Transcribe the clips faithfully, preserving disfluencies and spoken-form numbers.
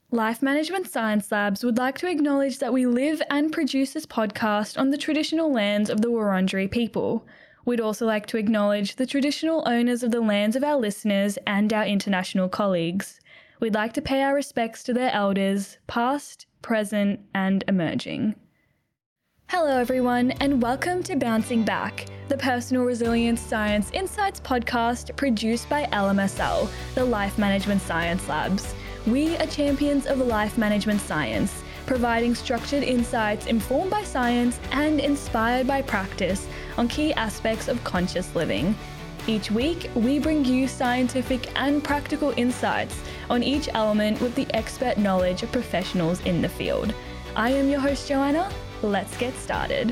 Life Management Science Labs would like to acknowledge that we live and produce this podcast on the traditional lands of the Wurundjeri people. We'd also like to acknowledge the traditional owners of the lands of our listeners and our international colleagues. We'd like to pay our respects to their elders, past, present, and emerging. Hello everyone, and welcome to Bouncing Back, the Personal Resilience Science Insights podcast produced by L M S L, the Life Management Science Labs. We are champions of life management science, providing structured insights informed by science and inspired by practice on key aspects of conscious living. Each week, we bring you scientific and practical insights on each element with the expert knowledge of professionals in the field. I am your host, Joanna. Let's get started.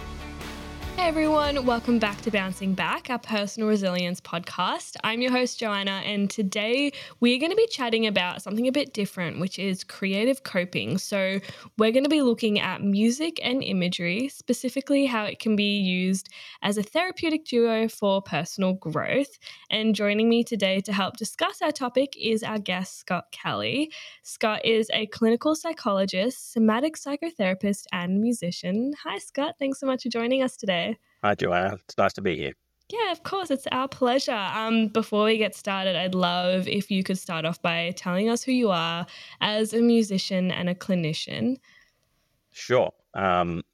Hey everyone, welcome back to Bouncing Back, our personal resilience podcast. I'm your host, Joanna, and today we're going to be chatting about something a bit different, which is creative coping. So we're going to be looking at music and imagery, specifically how it can be used as a therapeutic duo for personal growth. And joining me today to help discuss our topic is our guest, Scott Kelly. Scott is a clinical psychologist, somatic psychotherapist, and musician. Hi, Scott. Thanks so much for joining us today. Hi, Joanna. It's nice to be here. Yeah, of course. It's our pleasure. Um, before we get started, I'd love if you could start off by telling us who you are as a musician and a clinician. Sure. Um,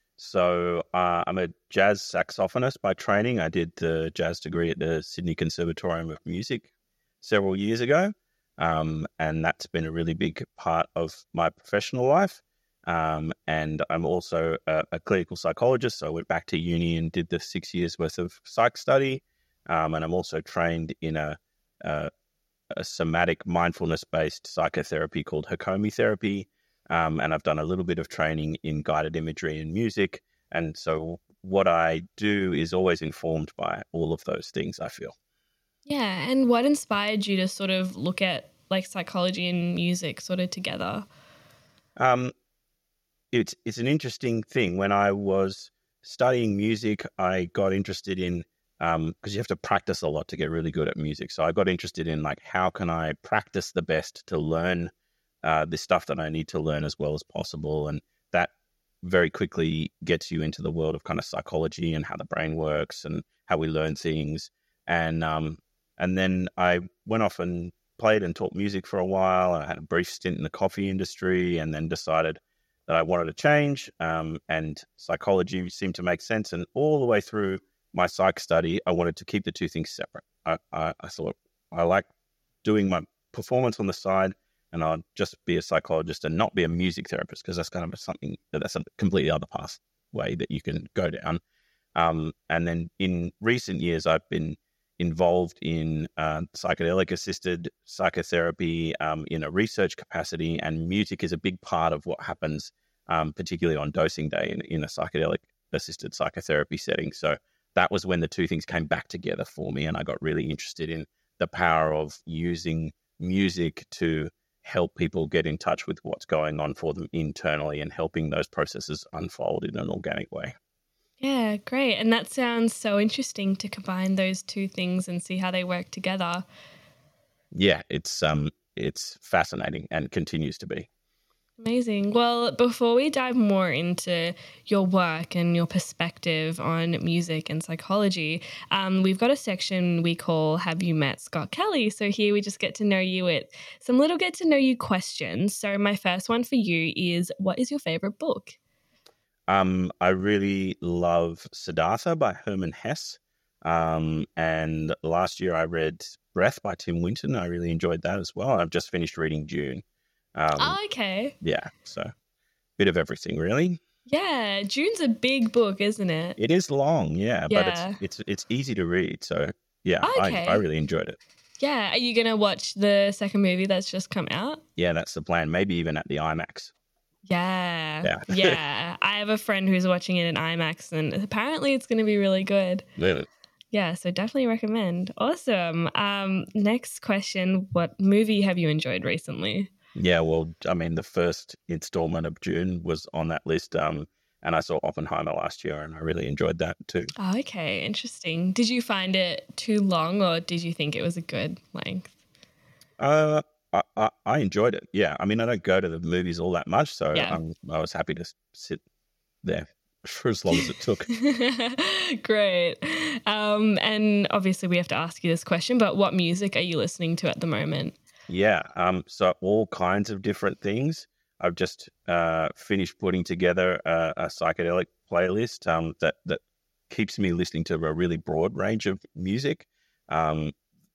so uh, I'm a jazz saxophonist by training. I did the jazz degree at the Sydney Conservatorium of Music several years ago, um, and that's been a really big part of my professional life. Um, and I'm also a, a clinical psychologist, so I went back to uni and did the six years worth of psych study. Um, and I'm also trained in a, a, a somatic mindfulness-based psychotherapy called Hakomi therapy. Um, and I've done a little bit of training in guided imagery and music. And so what I do is always informed by all of those things, I feel. Yeah. And what inspired you to sort of look at like psychology and music sort of together? Um, It's it's an interesting thing. When I was studying music, I got interested in, um, because you have to practice a lot to get really good at music. So I got interested in like, how can I practice the best to learn uh, the stuff that I need to learn as well as possible? And that very quickly gets you into the world of kind of psychology and how the brain works and how we learn things. And um, and then I went off and played and taught music for a while. I had a brief stint in the coffee industry and then decided that I wanted to change, um, and psychology seemed to make sense. And all the way through my psych study, I wanted to keep the two things separate. I, I, I thought I like doing my performance on the side, and I'll just be a psychologist and not be a music therapist, because that's kind of something that's a completely other pathway that you can go down. Um, and then in recent years, I've been involved in uh, psychedelic-assisted psychotherapy um, in a research capacity, and music is a big part of what happens, um, particularly on dosing day in, in a psychedelic-assisted psychotherapy setting. So that was when the two things came back together for me, and I got really interested in the power of using music to help people get in touch with what's going on for them internally and helping those processes unfold in an organic way. Yeah, great. And that sounds so interesting to combine those two things and see how they work together. Yeah, it's um, it's fascinating and continues to be. Amazing. Well, before we dive more into your work and your perspective on music and psychology, um, we've got a section we call Have You Met Scott Kelly? So here we just get to know you with some little get to know you questions. So my first one for you is, what is your favorite book? Um, I really love Siddhartha by Hermann Hesse. Um, and last year I read Breath by Tim Winton. I really enjoyed that as well. I've just finished reading Dune. Um, oh, okay. Yeah, so bit of everything, really. Yeah, Dune's a big book, isn't it? It is long, yeah, yeah. but it's it's it's easy to read. So yeah, okay. I, I really enjoyed it. Yeah, are you going to watch the second movie that's just come out? Yeah, that's the plan. Maybe even at the IMAX. Yeah. Yeah. yeah. I have a friend who's watching it in IMAX, and apparently it's going to be really good. Really? Yeah, so definitely recommend. Awesome. Um, next question, what movie have you enjoyed recently? Yeah, well, I mean, the first installment of Dune was on that list, um, and I saw Oppenheimer last year, and I really enjoyed that too. Oh, okay, interesting. Did you find it too long, or did you think it was a good length? Uh, I, I, I enjoyed it. Yeah. I mean, I don't go to the movies all that much, so Yeah. I'm, I was happy to sit there for as long as it took. Great. Um, and obviously we have to ask you this question, but what music are you listening to at the moment? Yeah. Um. So all kinds of different things. I've just uh, finished putting together a, a psychedelic playlist um, that that keeps me listening to a really broad range of music. Um,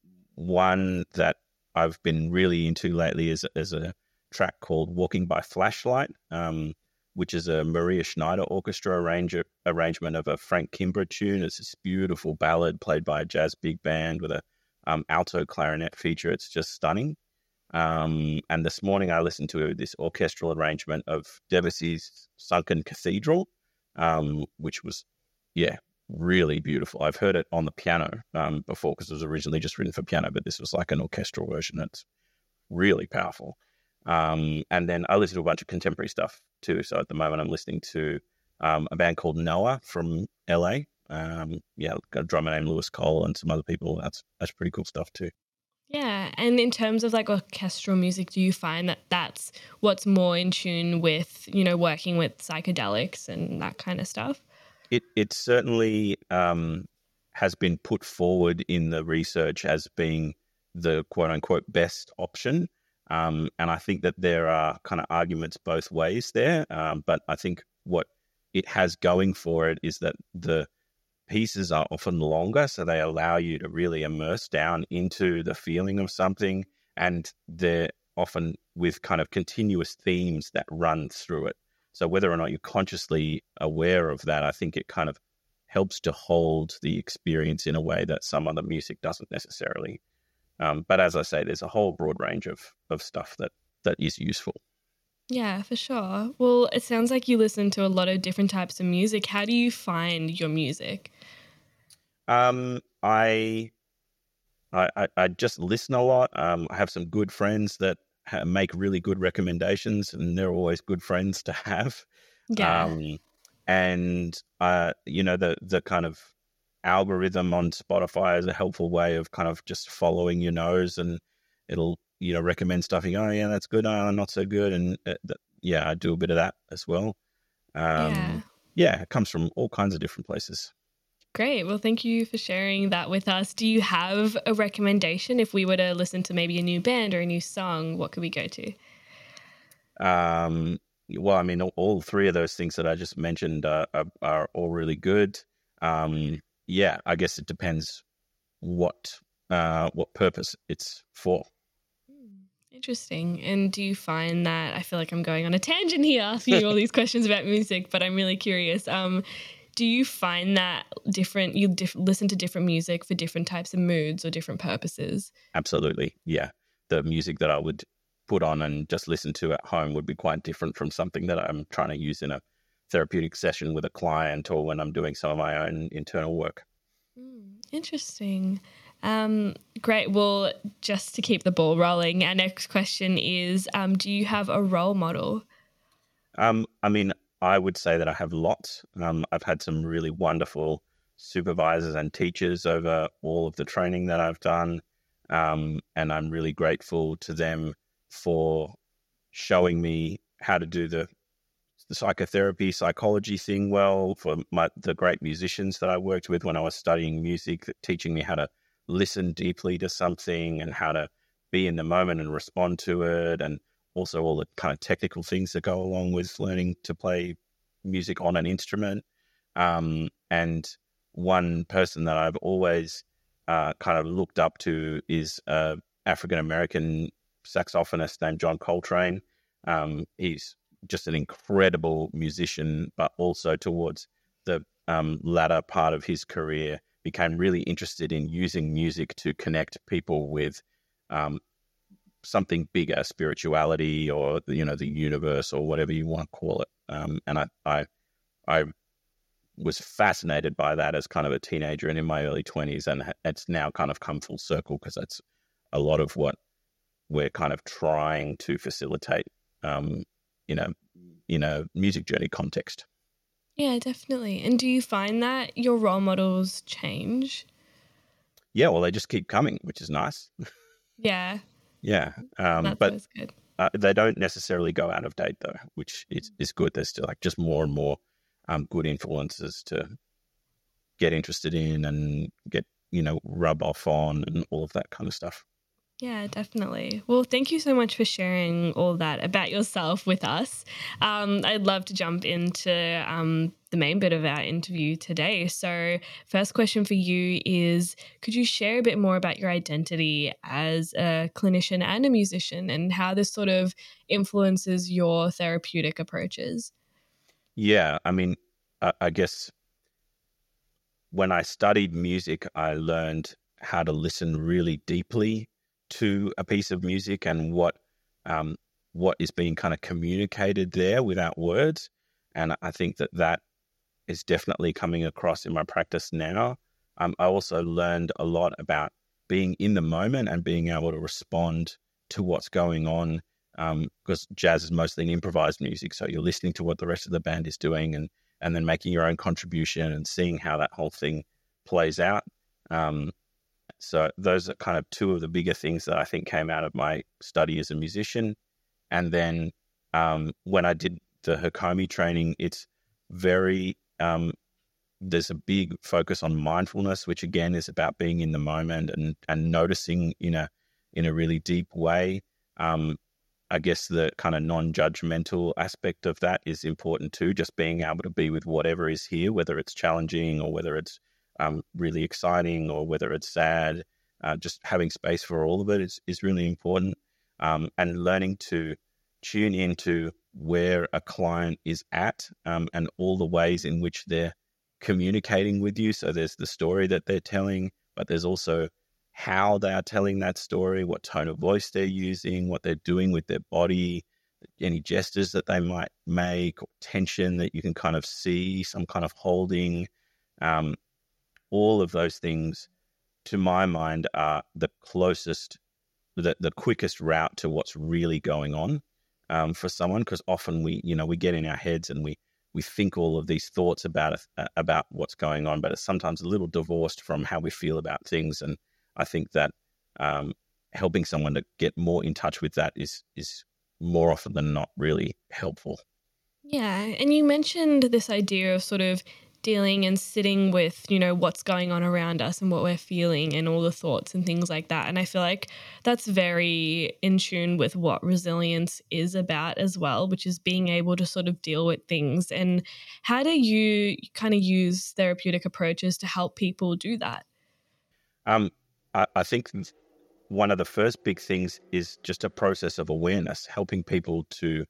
one that I've been really into lately is is a track called "Walking by Flashlight," um, which is a Maria Schneider orchestra arranger, arrangement of a Frank Kimbrough tune. It's this beautiful ballad played by a jazz big band with a um, alto clarinet feature. It's just stunning. Um, and this morning I listened to this orchestral arrangement of Debussy's Sunken Cathedral, um, which was, yeah, really beautiful. I've heard it on the piano um, before because it was originally just written for piano, but this was like an orchestral version. It's really powerful. Um, and then I listen to a bunch of contemporary stuff too. So at the moment I'm listening to um, a band called Noah from L A. Um, yeah, got a drummer named Lewis Cole and some other people. That's that's pretty cool stuff too. Yeah. And in terms of like orchestral music, do you find that that's what's more in tune with, you know, working with psychedelics and that kind of stuff? It it certainly um, has been put forward in the research as being the quote unquote best option. Um, and I think that there are kind of arguments both ways there. Um, but I think what it has going for it is that the pieces are often longer, so they allow you to really immerse down into the feeling of something, and they're often with kind of continuous themes that run through it. So whether or not you're consciously aware of that, I think it kind of helps to hold the experience in a way that some other music doesn't necessarily. Um, but as I say, there's a whole broad range of of stuff that that is useful. Yeah, for sure. Well, it sounds like you listen to a lot of different types of music. How do you find your music? Um, I, I, I I just listen a lot. Um, I have some good friends that ha- make really good recommendations, and they're always good friends to have. Yeah. Um, and uh, you know, the the kind of algorithm on Spotify is a helpful way of kind of just following your nose, and it'll you know recommend stuff. You go, oh yeah, that's good. Oh, not so good. And uh, th- yeah, I do a bit of that as well. Yeah. Um, yeah, it comes from all kinds of different places. Great. Well, thank you for sharing that with us. Do you have a recommendation if we were to listen to maybe a new band or a new song? What could we go to? Um, well, I mean, all, all three of those things that I just mentioned uh, are, are all really good. Um, yeah, I guess it depends what uh, what purpose it's for. Hmm, interesting. And do you find that I feel like I'm going on a tangent here asking you all these questions about music, but I'm really curious. Um, do you find that different, you diff- listen to different music for different types of moods or different purposes? Absolutely, yeah. The music that I would put on and just listen to at home would be quite different from something that I'm trying to use in a therapeutic session with a client or when I'm doing some of my own internal work. Mm, interesting. Um, great. Well, just to keep the ball rolling, our next question is um, do you have a role model? Um, I mean, I would say that I have lots. Um, I've had some really wonderful supervisors and teachers over all of the training that I've done. Um, and I'm really grateful to them for showing me how to do the, the psychotherapy, psychology thing well, for my, the great musicians that I worked with when I was studying music, that teaching me how to listen deeply to something and how to be in the moment and respond to it, and also all the kind of technical things that go along with learning to play music on an instrument. Um, and one person that I've always uh, kind of looked up to is a African-American saxophonist named John Coltrane. Um, he's just an incredible musician, but also towards the um, latter part of his career became really interested in using music to connect people with um, something bigger, spirituality, or you know the universe, or whatever you want to call it. Um, and I, I, I was fascinated by that as kind of a teenager and in my early twenties, and it's now kind of come full circle because that's a lot of what we're kind of trying to facilitate, um, in a in a music journey context. Yeah, definitely. And do you find that your role models change? Yeah, well, they just keep coming, which is nice. Yeah. Yeah. Um, That's but always good. uh, they don't necessarily go out of date though, which is, is good. There's still like just more and more um, good influences to get interested in and get, you know, rub off on and all of that kind of stuff. Yeah, definitely. Well, thank you so much for sharing all that about yourself with us. Um, I'd love to jump into um, the main bit of our interview today. So, first question for you is, could you share a bit more about your identity as a clinician and a musician and how this sort of influences your therapeutic approaches? Yeah. I mean, I, I guess when I studied music, I learned how to listen really deeply to a piece of music and what um, what is being kind of communicated there without words. And I think that that is definitely coming across in my practice now. Um, I also learned a lot about being in the moment and being able to respond to what's going on, um, because jazz is mostly an improvised music. So you're listening to what the rest of the band is doing and and then making your own contribution and seeing how that whole thing plays out. Um, so those are kind of two of the bigger things that I think came out of my study as a musician. And then um, when I did the Hakomi training, it's very, um, there's a big focus on mindfulness, which again is about being in the moment and, and noticing in a, in a really deep way. Um, I guess the kind of non-judgmental aspect of that is important too, just being able to be with whatever is here, whether it's challenging or whether it's um, really exciting or whether it's sad. Uh, just having space for all of it is, is really important. Um, and learning to tune into where a client is at um, and all the ways in which they're communicating with you. So there's the story that they're telling, but there's also how they are telling that story, what tone of voice they're using, what they're doing with their body, any gestures that they might make, or tension that you can kind of see, some kind of holding. Um, all of those things, to my mind, are the closest, the, the quickest route to what's really going on um, for someone. Because often we, you know, we get in our heads and we we think all of these thoughts about uh, about what's going on, but it's sometimes a little divorced from how we feel about things. And I think that um, helping someone to get more in touch with that is is more often than not really helpful. Yeah, and you mentioned this idea of sort of dealing and sitting with, you know, what's going on around us and what we're feeling and all the thoughts and things like that. And I feel like that's very in tune with what resilience is about as well, which is being able to sort of deal with things. And how do you kind of use therapeutic approaches to help people do that? Um, I, I think one of the first big things is just a process of awareness, helping people to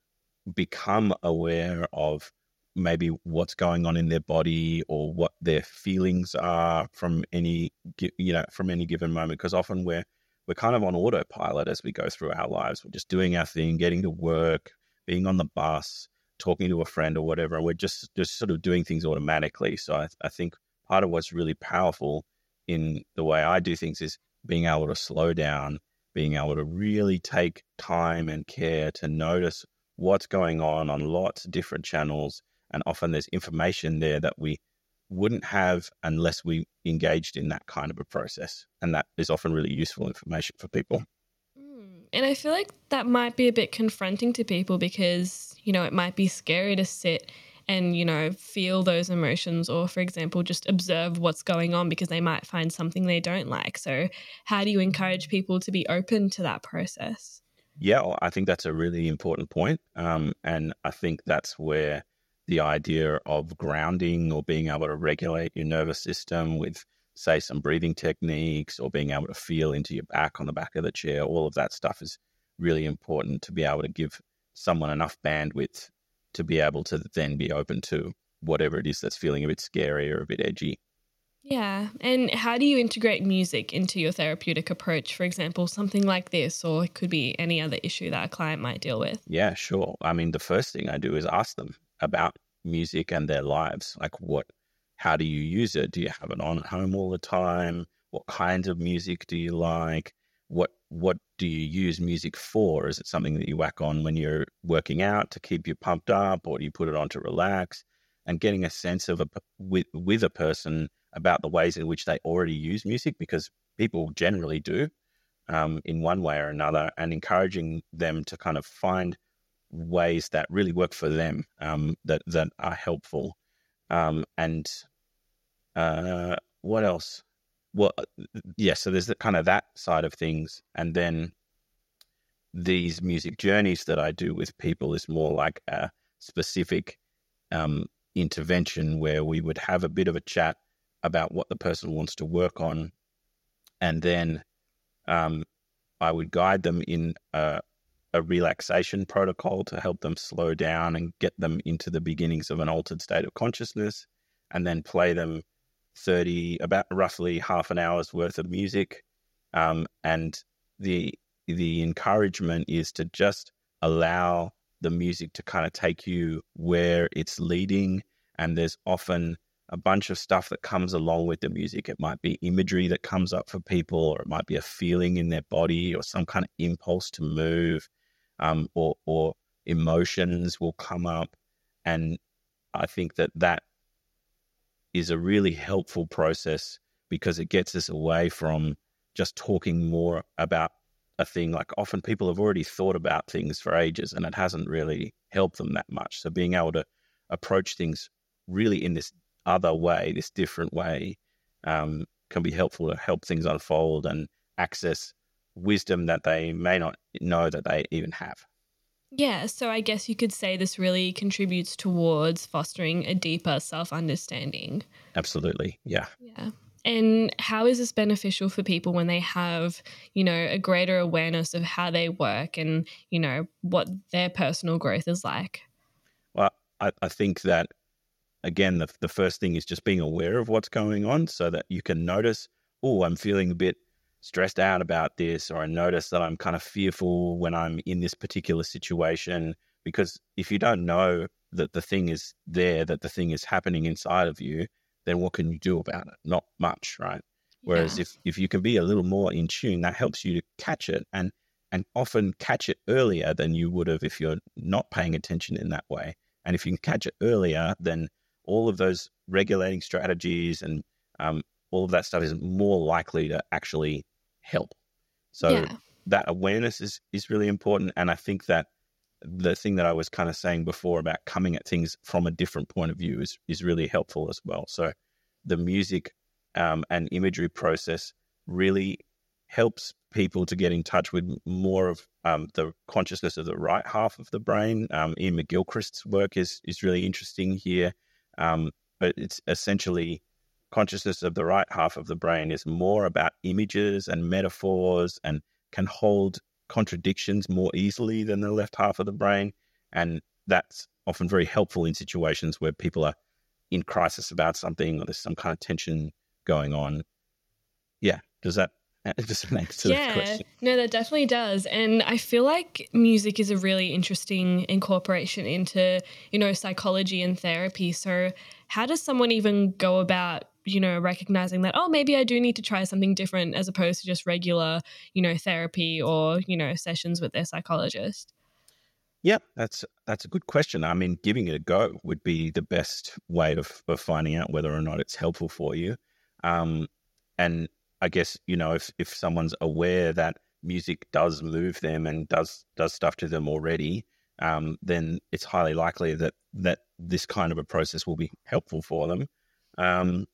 become aware of maybe what's going on in their body or what their feelings are from any, you know, from any given moment. Because often we're we're kind of on autopilot as we go through our lives. We're just doing our thing, getting to work, being on the bus, talking to a friend or whatever. We're just just sort of doing things automatically. So I, I think part of what's really powerful in the way I do things is being able to slow down, being able to really take time and care to notice what's going on on lots of different channels. And often there's information there that we wouldn't have unless we engaged in that kind of a process. And that is often really useful information for people. Mm. And I feel like that might be a bit confronting to people because, you know, it might be scary to sit and, you know, feel those emotions or, for example, just observe what's going on because they might find something they don't like. So how do you encourage people to be open to that process? Yeah, well, I think that's a really important point. Um, and I think that's where the idea of grounding or being able to regulate your nervous system with, say, some breathing techniques or being able to feel into your back on the back of the chair, all of that stuff is really important to be able to give someone enough bandwidth to be able to then be open to whatever it is that's feeling a bit scary or a bit edgy. Yeah. And how do you integrate music into your therapeutic approach? For example, something like this, or it could be any other issue that a client might deal with. Yeah, sure. I mean, the first thing I do is ask them about music and their lives. Like what, how do you use it? Do you have it on at home all the time? What kinds of music do you like? What, what do you use music for? Is it something that you whack on when you're working out to keep you pumped up, or do you put it on to relax? And getting a sense of a, with, with a person about the ways in which they already use music, because people generally do. um, in one way or another, and encouraging them to kind of find ways that really work for them, um, that that are helpful. Um, and uh, what else? Well, yeah. So there's the, kind of that side of things, and then these music journeys that I do with people is more like a specific um, intervention where we would have a bit of a chat about what the person wants to work on, and then um, I would guide them in a, a relaxation protocol to help them slow down and get them into the beginnings of an altered state of consciousness, and then play them thirty, about roughly half an hour's worth of music. Um, and the the encouragement is to just allow the music to kind of take you where it's leading. And there's often a bunch of stuff that comes along with the music. It might be imagery that comes up for people, or it might be a feeling in their body, or some kind of impulse to move, um, or, or emotions will come up. And I think that that is a really helpful process because it gets us away from just talking more about a thing. Like often people have already thought about things for ages and it hasn't really helped them that much. So being able to approach things really in this other way, this different way, um, can be helpful to help things unfold and access wisdom that they may not know that they even have. Yeah, so I guess you could say this really contributes towards fostering a deeper self-understanding. Absolutely, yeah. Yeah. And how is this beneficial for people when they have, you know, a greater awareness of how they work and, you know, what their personal growth is like? Well, I, I think that, again, the, the first thing is just being aware of what's going on so that you can notice, oh, I'm feeling a bit stressed out about this, or I notice that I'm kind of fearful when I'm in this particular situation. Because if you don't know that the thing is there, that the thing is happening inside of you, then what can you do about it? Not much, right? Whereas Yeah. if, if you can be a little more in tune, that helps you to catch it and and often catch it earlier than you would have if you're not paying attention in that way. And if you can catch it earlier, then all of those regulating strategies and um, all of that stuff is more likely to actually help. So Yeah. that awareness is is really important. And I think that the thing that I was kind of saying before about coming at things from a different point of view is is really helpful as well. So the music um, and imagery process really helps people to get in touch with more of um, the consciousness of the right half of the brain. Um, Ian McGilchrist's work is is really interesting here, um, but it's essentially consciousness of the right half of the brain is more about images and metaphors and can hold contradictions more easily than the left half of the brain. And that's often very helpful in situations where people are in crisis about something or there's some kind of tension going on. Yeah. Does that does that answer Yeah, the question? no, that definitely does. And I feel like music is a really interesting incorporation into, you know, psychology and therapy. So how does someone even go about, you know, recognizing that, oh, maybe I do need to try something different as opposed to just regular, you know, therapy or, you know, sessions with their psychologist? Yeah, that's that's a good question. I mean, giving it a go would be the best way of, of finding out whether or not it's helpful for you. Um, and I guess, you know, if, if someone's aware that music does move them and does does stuff to them already, um, then it's highly likely that that this kind of a process will be helpful for them. Um,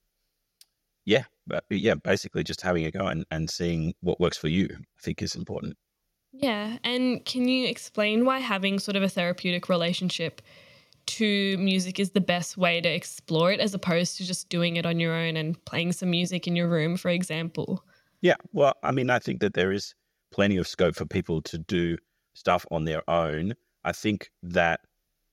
yeah, but yeah, basically just having a go and, and seeing what works for you, I think is important. Yeah. And can you explain why having sort of a therapeutic relationship to music is the best way to explore it as opposed to just doing it on your own and playing some music in your room, for example? Yeah, well, I mean, I think that there is plenty of scope for people to do stuff on their own. I think that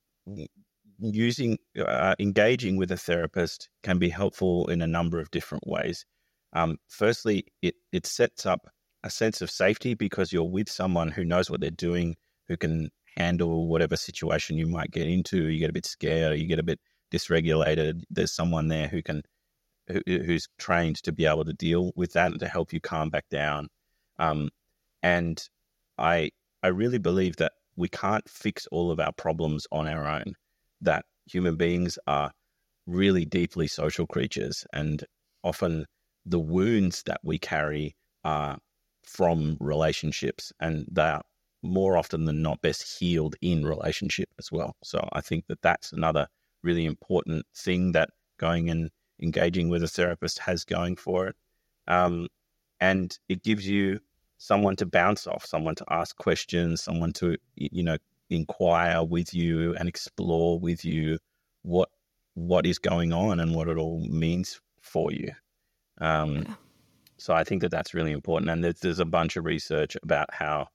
using, uh, engaging with a therapist can be helpful in a number of different ways. Um, firstly, it, it sets up a sense of safety because you're with someone who knows what they're doing, who can handle whatever situation you might get into. You get a bit scared, or you get a bit dysregulated. There's someone there who can, who, who's trained to be able to deal with that and to help you calm back down. Um, and I, I really believe that we can't fix all of our problems on our own, that human beings are really deeply social creatures, and often the wounds that we carry are from relationships, and they are more often than not best healed in relationship as well. So I think that that's another really important thing that going and engaging with a therapist has going for it. Um, and it gives you someone to bounce off, someone to ask questions, someone to, you know, inquire with you and explore with you what what is going on and what it all means for you. Um, Yeah. so I think that that's really important. And there's, there's a bunch of research about how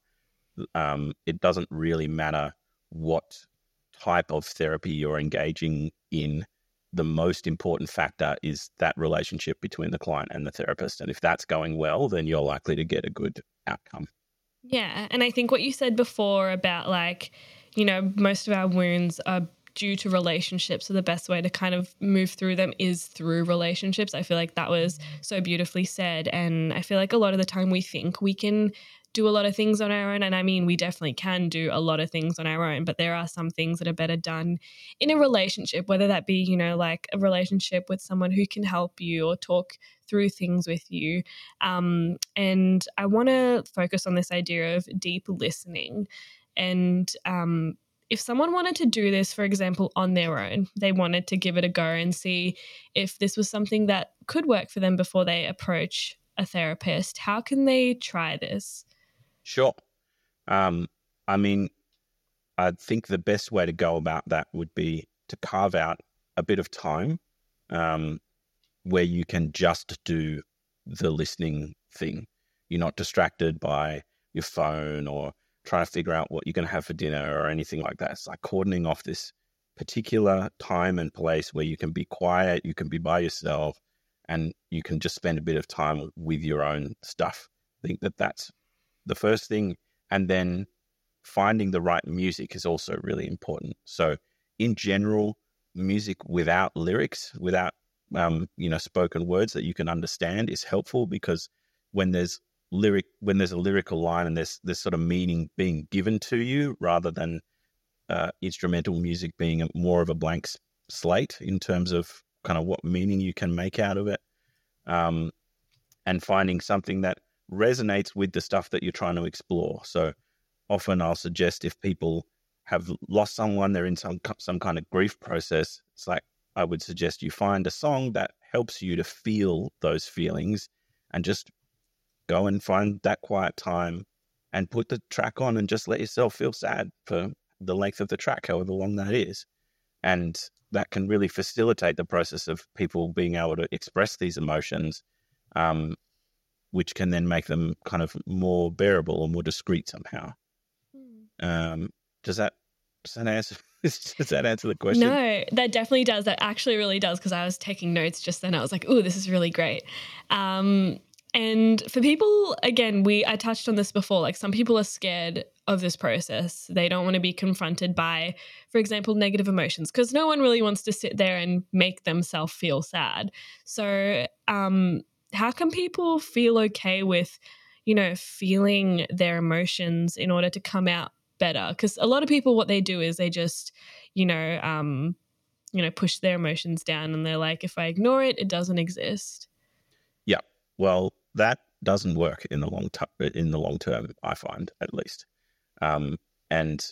um, it doesn't really matter what type of therapy you're engaging in. The most important factor is that relationship between the client and the therapist. And if that's going well, then you're likely to get a good outcome. Yeah. And I think what you said before about like, you know, most of our wounds are due to relationships. So the best way to kind of move through them is through relationships. I feel like that was so beautifully said. And I feel like a lot of the time we think we can do a lot of things on our own. And I mean, we definitely can do a lot of things on our own, but there are some things that are better done in a relationship, whether that be, you know, like a relationship with someone who can help you or talk through things with you. Um, and I want to focus on this idea of deep listening. And um, if someone wanted to do this, for example, on their own, they wanted to give it a go and see if this was something that could work for them before they approach a therapist, how can they try this? Sure. Um, I mean, I think the best way to go about that would be to carve out a bit of time um, where you can just do the listening thing. You're not distracted by your phone or trying to figure out what you're going to have for dinner or anything like that. It's like cordoning off this particular time and place where you can be quiet, you can be by yourself, and you can just spend a bit of time with your own stuff. I think that that's the first thing. And then finding the right music is also really important. So in general, music without lyrics, without, um, you know, spoken words that you can understand is helpful, because when there's lyric, when there's a lyrical line and there's this sort of meaning being given to you rather than uh, instrumental music being a, more of a blank slate in terms of kind of what meaning you can make out of it, um, and finding something that resonates with the stuff that you're trying to explore. So often I'll suggest if people have lost someone, they're in some some kind of grief process, it's like I would suggest you find a song that helps you to feel those feelings and just go and find that quiet time and put the track on and just let yourself feel sad for the length of the track, however long that is. And that can really facilitate the process of people being able to express these emotions, um, which can then make them kind of more bearable or more discreet somehow. Mm. Um, does that does that answer does that answer the question? No, that definitely does. That actually really does, because I was taking notes just then. I was like, "Oh, this is really great." Um, and for people, again, we I touched on this before. Like, some people are scared of this process. They don't want to be confronted by, for example, negative emotions, because no one really wants to sit there and make themselves feel sad. So, um, how can people feel okay with, you know, feeling their emotions in order to come out better? Because a lot of people, what they do is they just, you know, um, you know, push their emotions down, and they're like, if I ignore it, it doesn't exist. Yeah. Well, that doesn't work in the long term. In the long term, I find, at least. Um, and,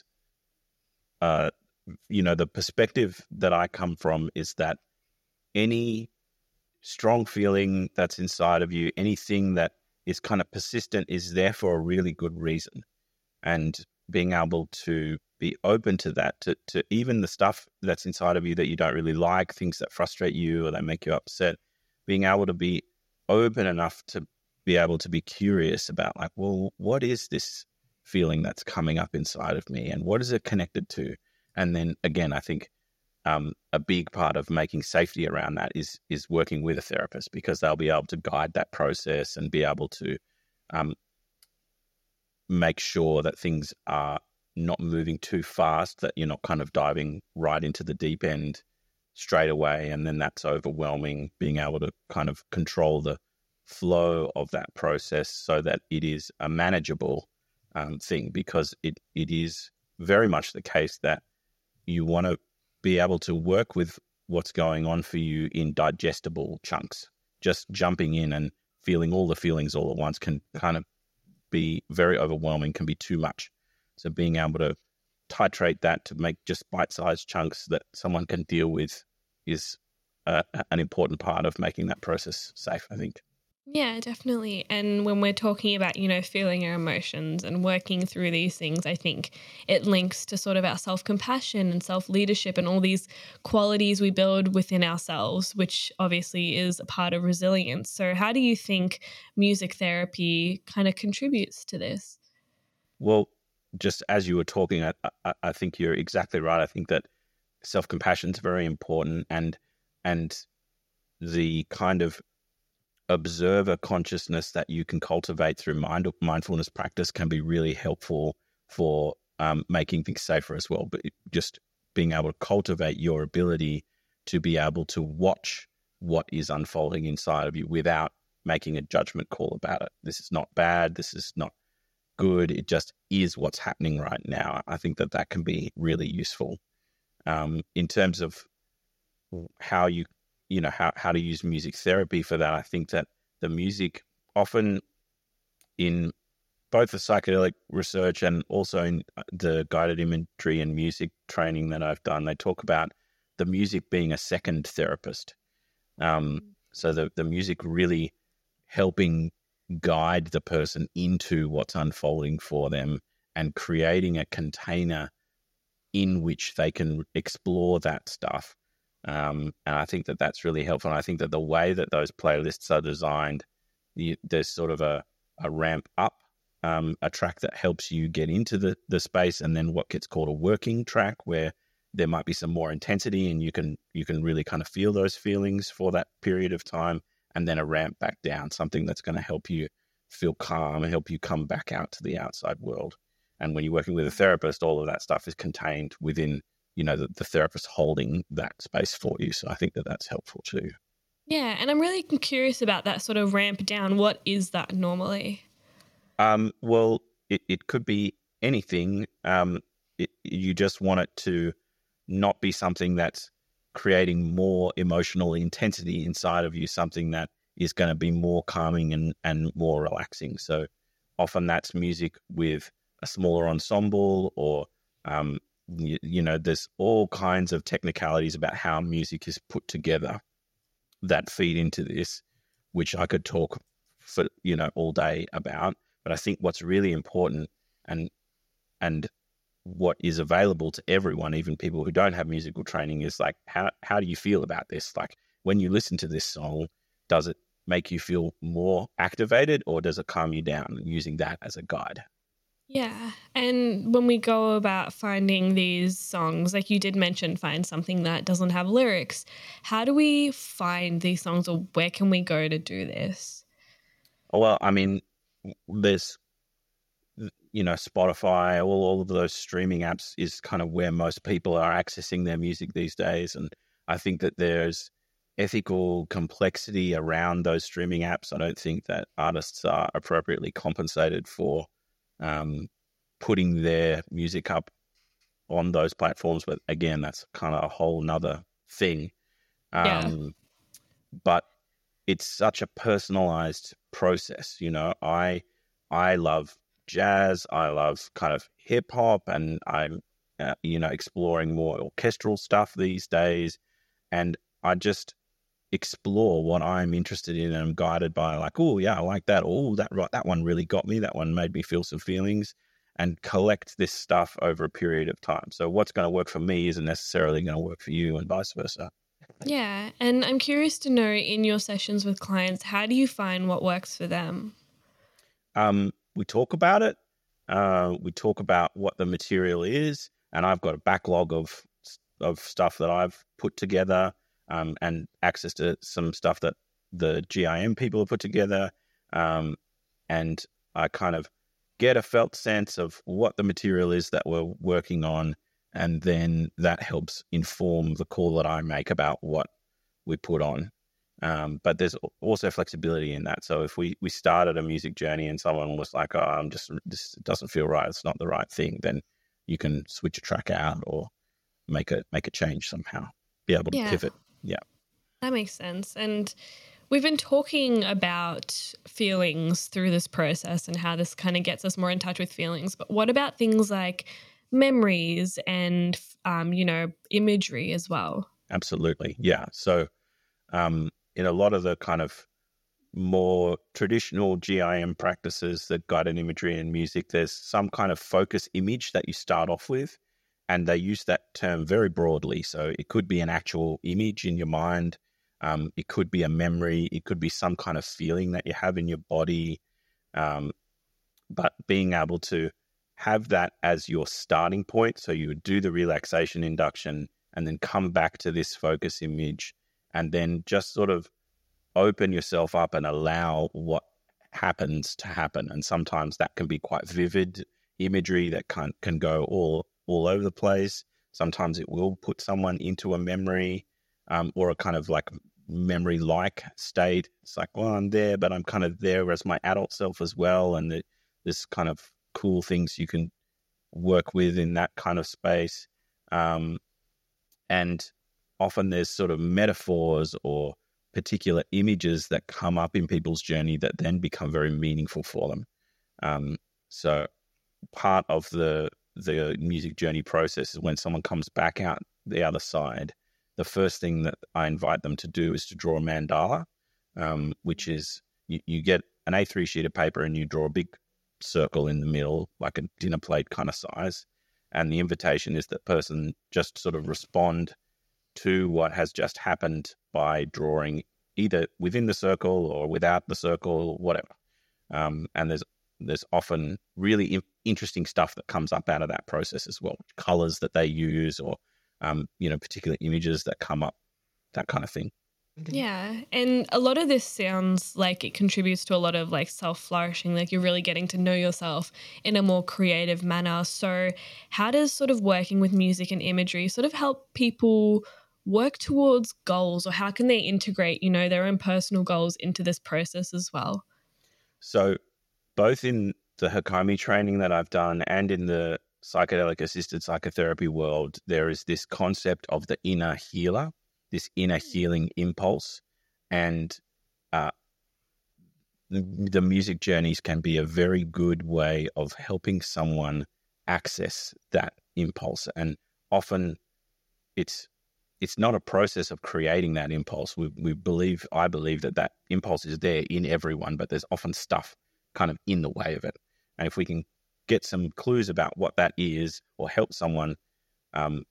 uh, you know, the perspective that I come from is that any strong feeling that's inside of you, anything that is kind of persistent, is there for a really good reason. And being able to be open to that, to, to even the stuff that's inside of you that you don't really like, things that frustrate you or that make you upset, being able to be open enough to be able to be curious about, like, well, what is this feeling that's coming up inside of me, and what is it connected to? And then again, I think um, a big part of making safety around that is is working with a therapist, because they'll be able to guide that process and be able to um, make sure that things are not moving too fast, that you're not kind of diving right into the deep end straight away, and then that's overwhelming. Being able to kind of control the flow of that process so that it is a manageable um, thing, because it it is very much the case that you want to be able to work with what's going on for you in digestible chunks. Just jumping in and feeling all the feelings all at once can kind of be very overwhelming, can be too much. So being able to titrate that to make just bite-sized chunks that someone can deal with is uh, an important part of making that process safe, I think. Yeah, definitely. And when we're talking about, you know, feeling our emotions and working through these things, I think it links to sort of our self-compassion and self-leadership and all these qualities we build within ourselves, which obviously is a part of resilience. So how do you think music therapy kind of contributes to this? Well, just as you were talking, I, I, I think you're exactly right. I think that self-compassion is very important, and and the kind of observer consciousness that you can cultivate through mind, mindfulness practice can be really helpful for um, making things safer as well. But it, just being able to cultivate your ability to be able to watch what is unfolding inside of you without making a judgment call about it. This is not bad. This is not good. It just is what's happening right now. I think that that can be really useful. Um, in terms of how you you know, how, how to use music therapy for that. I think that the music often in both the psychedelic research and also in the guided imagery and music training that I've done, they talk about the music being a second therapist. Um, so the, the music really helping guide the person into what's unfolding for them and creating a container in which they can explore that stuff. Um, and I think that that's really helpful. And I think that the way that those playlists are designed, you, there's sort of a, a ramp up, um, a track that helps you get into the, the space, and then what gets called a working track, where there might be some more intensity and you can you can really kind of feel those feelings for that period of time, and then a ramp back down, something that's going to help you feel calm and help you come back out to the outside world. And when you're working with a therapist, all of that stuff is contained within, you know, the, the therapist holding that space for you. So I think that that's helpful too. Yeah, and I'm really curious about that sort of ramp down. What is that normally? Um, well, it, it could be anything. Um, it, you just want it to not be something that's creating more emotional intensity inside of you, something that is going to be more calming and, and more relaxing. So often that's music with a smaller ensemble, or um, You, you know, there's all kinds of technicalities about how music is put together that feed into this, which I could talk for, you know, all day about. But I think what's really important and and what is available to everyone, even people who don't have musical training, is like, how how do you feel about this? Like, when you listen to this song, does it make you feel more activated, or does it calm you down? Using that as a guide. Yeah. And when we go about finding these songs, like you did mention, find something that doesn't have lyrics, how do we find these songs, or where can we go to do this? Well, I mean, there's, you know, Spotify, all, all of those streaming apps is kind of where most people are accessing their music these days. And I think that there's ethical complexity around those streaming apps. I don't think that artists are appropriately compensated for Um, putting their music up on those platforms. But again, that's kind of a whole nother thing. Um, Yeah. But it's such a personalized process. You know, I, I love jazz. I love kind of hip hop, and I'm, uh, you know, exploring more orchestral stuff these days. And I just explore what I'm interested in, and I'm guided by, like, oh yeah, I like that. Oh, that right, that one really got me. That one made me feel some feelings, and collect this stuff over a period of time. So what's going to work for me isn't necessarily going to work for you, and vice versa. Yeah. And I'm curious to know, in your sessions with clients, how do you find what works for them? Um, we talk about it. Uh, we talk about what the material is, and I've got a backlog of of stuff that I've put together. Um, and access to some stuff that the G I M people have put together. Um, and I kind of get a felt sense of what the material is that we're working on. And then that helps inform the call that I make about what we put on. Um, but there's also flexibility in that. So if we, we started a music journey and someone was like, oh, I'm just, this doesn't feel right, it's not the right thing, then you can switch a track out or make a, make a change somehow, be able to Yeah. pivot. Yeah. That makes sense. And We've been talking about feelings through this process and how this kind of gets us more in touch with feelings. But what about things like memories and, um, you know, imagery as well? Absolutely. Yeah. So um, in a lot of the kind of more traditional G I M practices, the guided imagery and music, there's some kind of focus image that you start off with, and they use that term very broadly. So it could be an actual image in your mind. Um, it could be a memory. It could be some kind of feeling that you have in your body. Um, but being able to have that as your starting point, so you would do the relaxation induction and then come back to this focus image and then just sort of open yourself up and allow what happens to happen. And sometimes that can be quite vivid imagery that can, can go all, all over the place. Sometimes it will put someone into a memory um, or a kind of like memory-like state. It's like, well, I'm there, but I'm kind of there as my adult self as well. And the, this kind of cool things you can work with in that kind of space. Um, and often there's sort of metaphors or particular images that come up in people's journey that then become very meaningful for them. Um, so part of the the music journey process is when someone comes back out the other side, the first thing that I invite them to do is to draw a mandala, um, which is you, you get an A three sheet of paper and you draw a big circle in the middle, like a dinner plate kind of size. And the invitation is that person just sort of respond to what has just happened by drawing either within the circle or without the circle, whatever. Um, and there's there's often really in- interesting stuff that comes up out of that process as well, colors that they use or, um, you know, particular images that come up, that kind of thing. Yeah. And a lot of this sounds like it contributes to a lot of like self-flourishing, like you're really getting to know yourself in a more creative manner. So how does sort of working with music and imagery sort of help people work towards goals, or how can they integrate, you know, their own personal goals into this process as well? So both in the Hakomi training that I've done and in the psychedelic assisted psychotherapy world, there is this concept of the inner healer, this inner healing impulse. And uh, the, the music journeys can be a very good way of helping someone access that impulse. And often it's it's not a process of creating that impulse. We we believe, I believe that that impulse is there in everyone, but there's often stuff kind of in the way of it. And if we can get some clues about what that is or help someone um,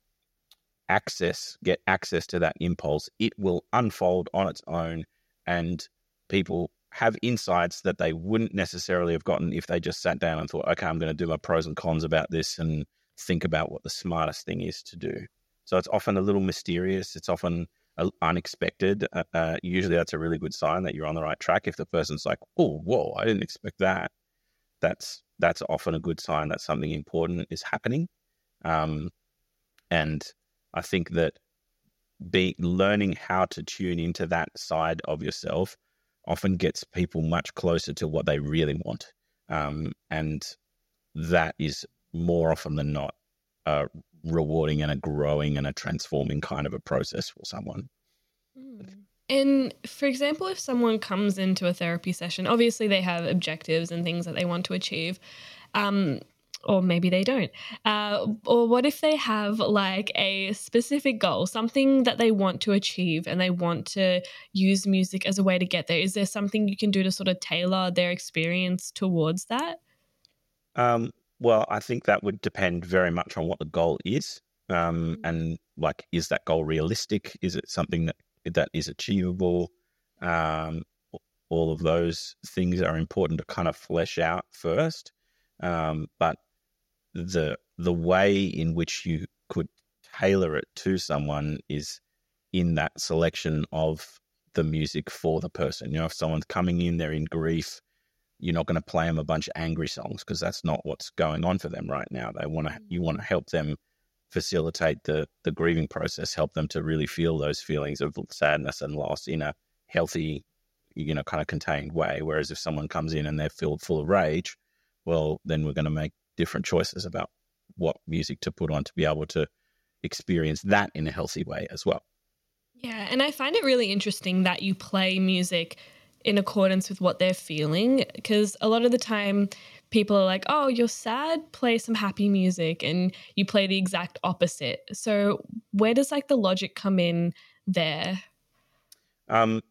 access, get access to that impulse, it will unfold on its own, and people have insights that they wouldn't necessarily have gotten if they just sat down and thought, okay, I'm going to do my pros and cons about this and think about what the smartest thing is to do. So it's often a little mysterious. It's often uh, unexpected. Uh, uh, usually that's a really good sign that you're on the right track. If the person's like, oh, whoa, I didn't expect that, that's that's often a good sign that something important is happening. Um, and I think that be, learning how to tune into that side of yourself often gets people much closer to what they really want. Um, and that is more often than not a rewarding and a growing and a transforming kind of a process for someone. Mm. And for example, if someone comes into a therapy session, obviously they have objectives and things that they want to achieve. Um, or maybe they don't. Uh, or what if they have like a specific goal, something that they want to achieve and they want to use music as a way to get there? Is there something you can do to sort of tailor their experience towards that? Um, well, I think that would depend very much on what the goal is. Um, and like, is that goal realistic? Is it something that, that is achievable? Um, all of those things are important to kind of flesh out first. Um, but the the way in which you could tailor it to someone is in that selection of the music for the person. You know, if someone's coming in, they're in grief, you're not going to play them a bunch of angry songs because that's not what's going on for them right now. They want to, you want to help them facilitate the the grieving process, help them to really feel those feelings of sadness and loss in a healthy, you know, kind of contained way. Whereas if someone comes in and they're filled full of rage, well, then we're going to make different choices about what music to put on to be able to experience that in a healthy way as well. Yeah, and I find it really interesting that you play music in accordance with what they're feeling, because a lot of the time people are like, "Oh, you're sad, play some happy music," and you play the exact opposite. So, where does like the logic come in there? Um,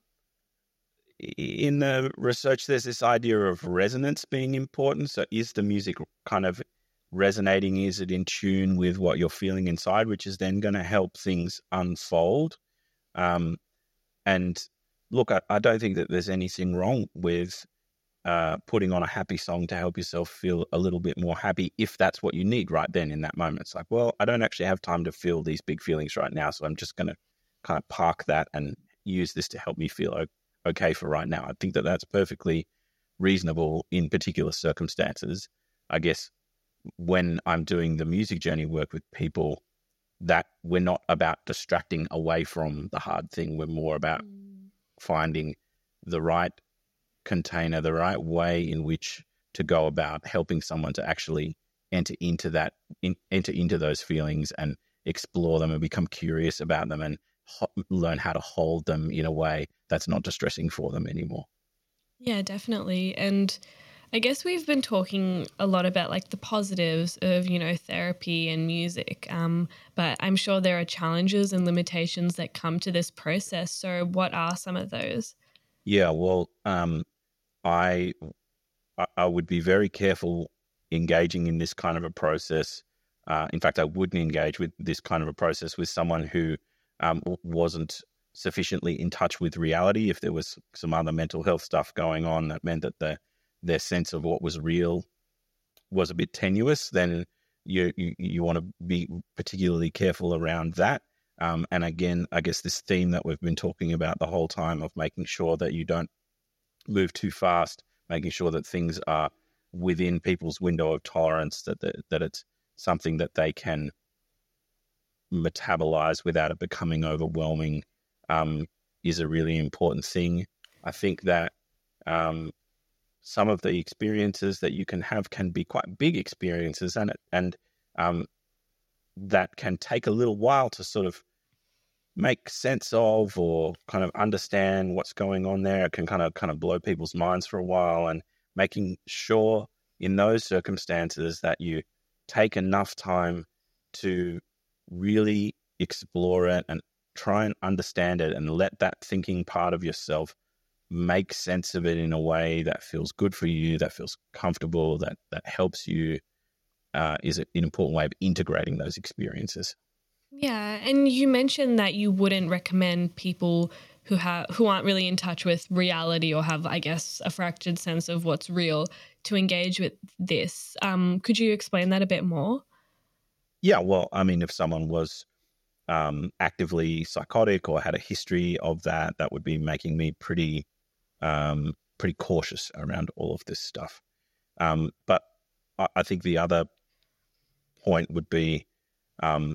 in the research, there's this idea of resonance being important. So, is the music kind of resonating? Is it in tune with what you're feeling inside, which is then going to help things unfold? Um, and look, I, I don't think that there's anything wrong with uh, putting on a happy song to help yourself feel a little bit more happy if that's what you need right then in that moment. It's like, well, I don't actually have time to feel these big feelings right now, so I'm just going to kind of park that and use this to help me feel o- okay for right now. I think that that's perfectly reasonable in particular circumstances. I guess when I'm doing the music journey work with people, that we're not about distracting away from the hard thing. We're more about finding the right container, the right way in which to go about helping someone to actually enter into that, in, enter into those feelings and explore them and become curious about them and ho- learn how to hold them in a way that's not distressing for them anymore. Yeah, definitely. And I guess we've been talking a lot about like the positives of, you know, therapy and music. Um, but I'm sure there are challenges and limitations that come to this process. So what are some of those? Yeah, well, um, I I I would be very careful engaging in this kind of a process. Uh, in fact, I wouldn't engage with this kind of a process with someone who um, w- wasn't sufficiently in touch with reality. If there was some other mental health stuff going on that meant that the, their sense of what was real was a bit tenuous, then you you, you want to be particularly careful around that. Um, and again, I guess this theme that we've been talking about the whole time of making sure that you don't move too fast, making sure that things are within people's window of tolerance, that that, that it's something that they can metabolize without it becoming overwhelming, um, is a really important thing. I think that um, some of the experiences that you can have can be quite big experiences, and it, and um, that can take a little while to sort of make sense of or kind of understand what's going on there. It can kind of kind of blow people's minds for a while, and making sure in those circumstances that you take enough time to really explore it and try and understand it and let that thinking part of yourself make sense of it in a way that feels good for you, that feels comfortable, that that helps you, uh, is an important way of integrating those experiences. Yeah, and you mentioned that you wouldn't recommend people who have who aren't really in touch with reality or have, I guess, a fractured sense of what's real to engage with this. Um, could you explain that a bit more? Yeah, well, I mean, if someone was um, actively psychotic or had a history of that, that would be making me pretty, um, pretty cautious around all of this stuff. Um, but I, I think the other point would be, um,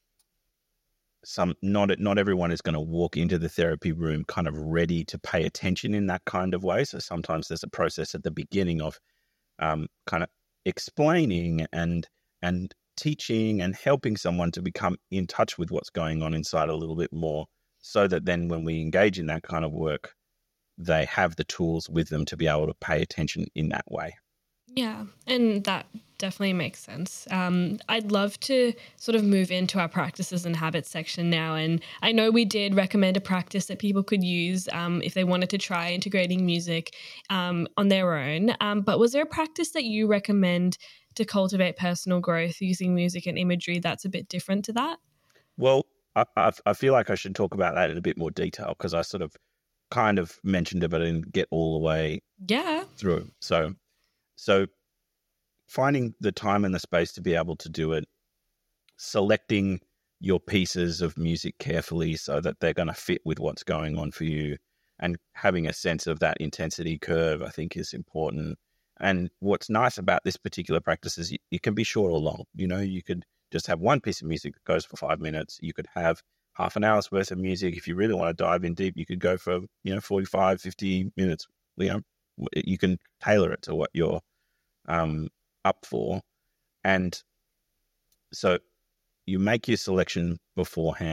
some not not everyone is going to walk into the therapy room kind of ready to pay attention in that kind of way. So sometimes there's a process at the beginning of um, kind of explaining and and teaching and helping someone to become in touch with what's going on inside a little bit more, so that then when we engage in that kind of work, they have the tools with them to be able to pay attention in that way. Yeah, and that definitely makes sense. Um, I'd love to sort of move into our practices and habits section now. And I know we did recommend a practice that people could use um, if they wanted to try integrating music um, on their own. Um, but was there a practice that you recommend to cultivate personal growth using music and imagery that's a bit different to that? Well, I, I, I feel like I should talk about that in a bit more detail, because I sort of kind of mentioned it, but I didn't get all the way Yeah. through. So, so finding the time and the space to be able to do it, selecting your pieces of music carefully so that they're going to fit with what's going on for you, and having a sense of that intensity curve, I think, is important. And what's nice about this particular practice is it can be short or long. You know, you could just have one piece of music that goes for five minutes. You could have half an hour's worth of music. If you really want to dive in deep, you could go for, you know, forty-five, fifty minutes. You know, you can tailor it to what you're um, up for. And so you make your selection beforehand.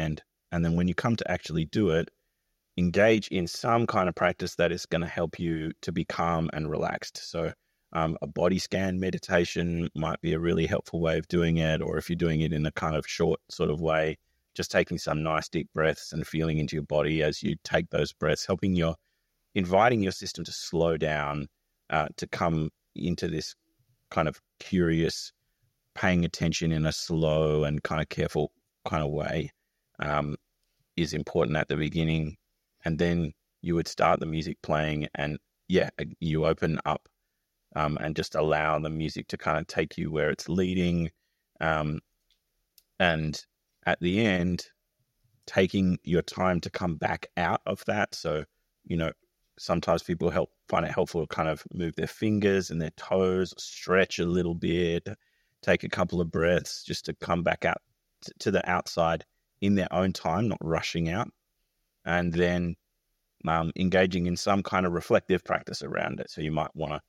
And then when you come to actually do it, engage in some kind of practice that is going to help you to be calm and relaxed. So um, a body scan meditation might be a really helpful way of doing it. Or if you're doing it in a kind of short sort of way, just taking some nice deep breaths and feeling into your body as you take those breaths, helping your, inviting your system to slow down, uh, to come into this kind of curious, paying attention in a slow and kind of careful kind of way, um, is important at the beginning. And then you would start the music playing, and yeah, you open up um, and just allow the music to kind of take you where it's leading. Um, and at the end, taking your time to come back out of that. So, you know, sometimes people help find it helpful to kind of move their fingers and their toes, stretch a little bit, take a couple of breaths just to come back out t- to the outside in their own time, not rushing out. And then um, engaging in some kind of reflective practice around it. So you might want to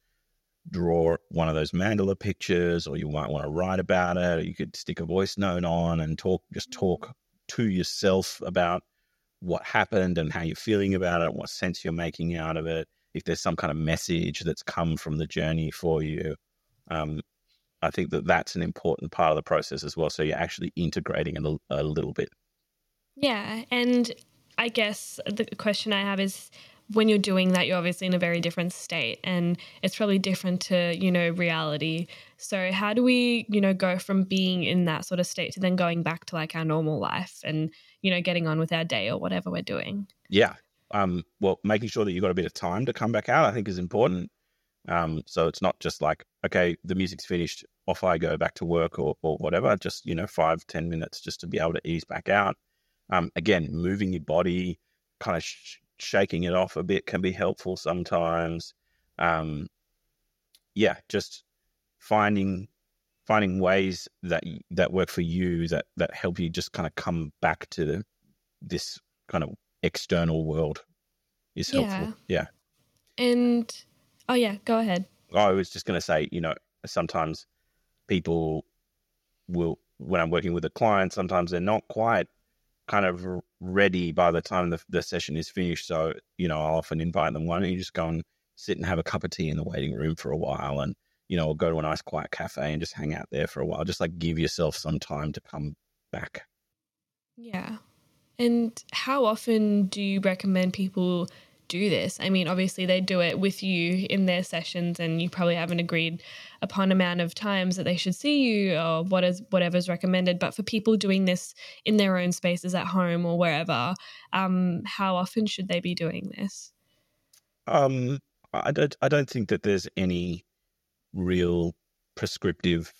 draw one of those mandala pictures, or you might want to write about it, or you could stick a voice note on and talk, just talk to yourself about what happened and how you're feeling about it, what sense you're making out of it, if there's some kind of message that's come from the journey for you. Um, I think that that's an important part of the process as well. So you're actually integrating it a, a little bit. Yeah. And I guess the question I have is, when you're doing that, you're obviously in a very different state, and it's probably different to, you know, reality. So how do we, you know, go from being in that sort of state to then going back to like our normal life and, you know, getting on with our day or whatever we're doing? Yeah. Um, well, making sure that you've got a bit of time to come back out, I think, is important. Um, so it's not just like, okay, the music's finished, off I go back to work or, or whatever, just, you know, five, ten minutes just to be able to ease back out. Um, again, moving your body, kind of sh- shaking it off a bit can be helpful sometimes. Um, yeah, just finding finding ways that that work for you, that that help you just kind of come back to the, this kind of external world is helpful. Yeah. yeah. And, oh yeah, go ahead. I was just going to say, you know, sometimes people will, when I'm working with a client, sometimes they're not quite kind of ready by the time the, the session is finished. So, you know, I'll often invite them, why don't you just go and sit and have a cup of tea in the waiting room for a while, and, you know, or go to a nice quiet cafe and just hang out there for a while. Just like give yourself some time to come back. Yeah. And how often do you recommend people do this? I mean, obviously they do it with you in their sessions, and you probably haven't agreed upon amount of times that they should see you or what is whatever's recommended. But for people doing this in their own spaces at home or wherever, um, how often should they be doing this? Um, I don't. I don't think that there's any real prescriptive